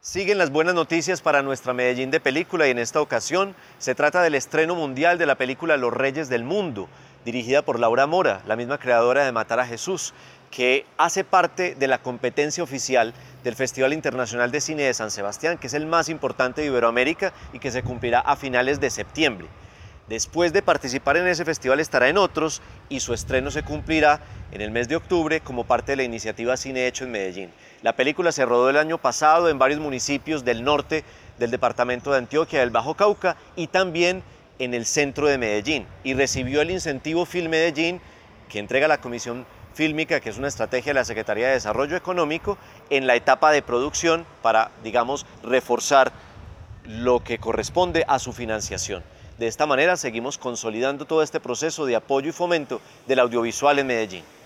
Siguen las buenas noticias para nuestra Medellín de película y en esta ocasión se trata del estreno mundial de la película Los Reyes del Mundo, dirigida por Laura Mora, la misma creadora de Matar a Jesús, que hace parte de la competencia oficial del Festival Internacional de Cine de San Sebastián, que es el más importante de Iberoamérica y que se cumplirá a finales de septiembre. Después de participar en ese festival estará en otros y su estreno se cumplirá en el mes de octubre como parte de la iniciativa Cine Hecho en Medellín. La película se rodó el año pasado en varios municipios del norte del departamento de Antioquia, del Bajo Cauca y también en el centro de Medellín y recibió el incentivo Filmedellín que entrega la Comisión Fílmica, que es una estrategia de la Secretaría de Desarrollo Económico en la etapa de producción para, digamos, reforzar lo que corresponde a su financiación. De esta manera seguimos consolidando todo este proceso de apoyo y fomento del audiovisual en Medellín.